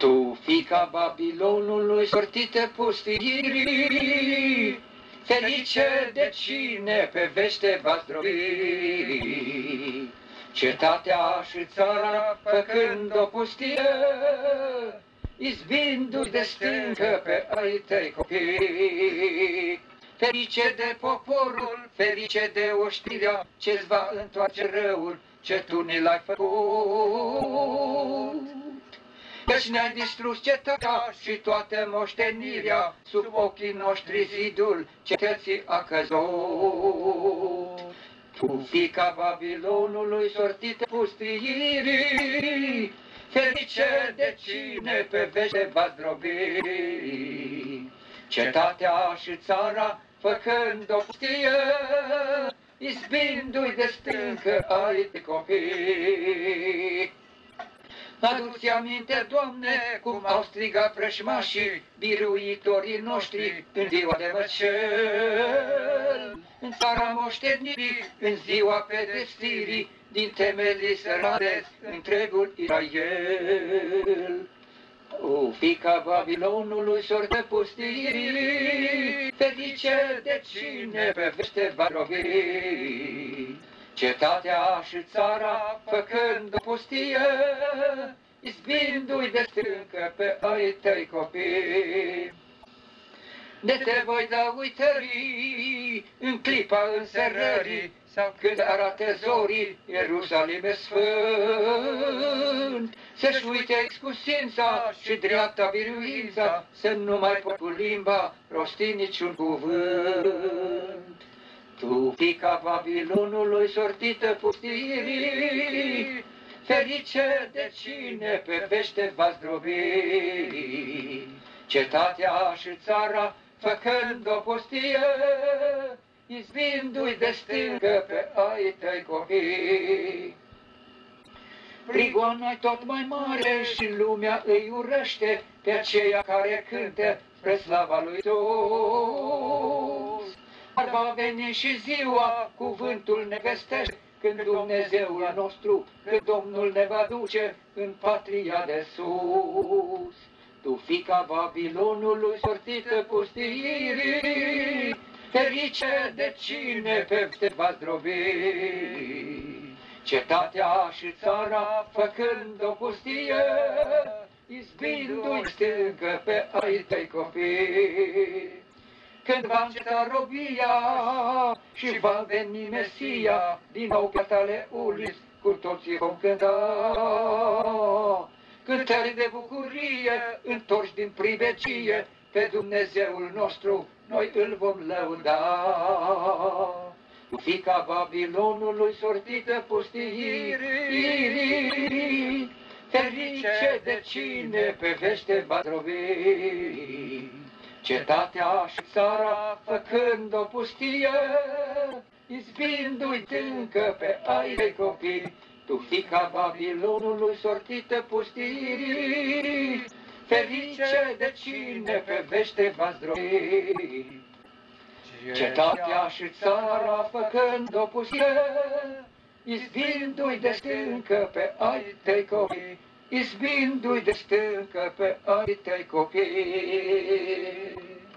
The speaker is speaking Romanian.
Tu, fiica Babilonului, sortită pustiirii, ferice de cine pe vește va zdrobi. Cetatea și țara, făcând o pustie, izbindu-i de stâncă pe ai tăi copii. Ferice de poporul, ferice de oștirea, ce-ți va întoarce răul, ce tu ne l-ai făcut. Căci ne-ai distrus cetatea și toată moștenirea, sub ochii noștri zidul cetății a căzut. Tu, fiica Babilonului, sortită pustiirii, ferice de cine pe vește va zdrobi. Cetatea și țara, făcând o pustie, izbindu-i de stâncă ai de copii. Adu-ți aminte, Doamne, cum au strigat vrăjmașii, biruitorii noștri, în ziua de măcel. În țara moștenirii, în ziua pedepsirii, din temelii sărate, întregul Israel. O, fiica Babilonului, sortă pustiirii, ferice de cine pe vește va robi. Cetatea și țara, făcând o pustie, izbindu-i de stâncă pe ai tăi copii. De te voi da uitării, în clipa înserării, sau când arată zorii, Ierusalime sfânt. Să-și uite excusința și dreapta biruința, să nu mai pot cu limba rosti niciun cuvânt. Tu, fiica Babilonului, sortită pustiirii, ferice de cine pe vește va zdrobi. Cetatea și țara, făcând o pustie, izbindu-i de stâncă pe ai tăi copii. Prigoana-i tot mai mare și lumea îi urăște pe aceia care cântă spre slava lui Iisus. Dar va veni și ziua, cuvântul ne vestește, când Dumnezeul nostru, când Domnul ne va duce în patria de sus. Tu, fiica Babilonului, sortită pustiirii, ferice de cine pe te va zdrobi. Cetatea și țara, făcând o pustie, izbindu-i stâncă pe ai tăi copii. Când va înceta robia și va veni Mesia, din nou pe tale uliți cu toții vom cânta. Cântări de bucurie, întorși din privecie, pe Dumnezeul nostru noi îl vom lăuda. Fiica Babilonului, sortită pustiirii, ferice de cine pe vește va zdrobi. Cetatea și țara, făcând o pustie, izbindu-i tâncă pe ai tăi copii. Tu, fiica Babilonului, sortită pustiirii, ferice de cine pe vește va zdrobi. Cetatea și țara, făcând o pustie, izbindu-i de stâncă pe ai tăi copii. Izbindu-i de stâncă pe ai tăi copii.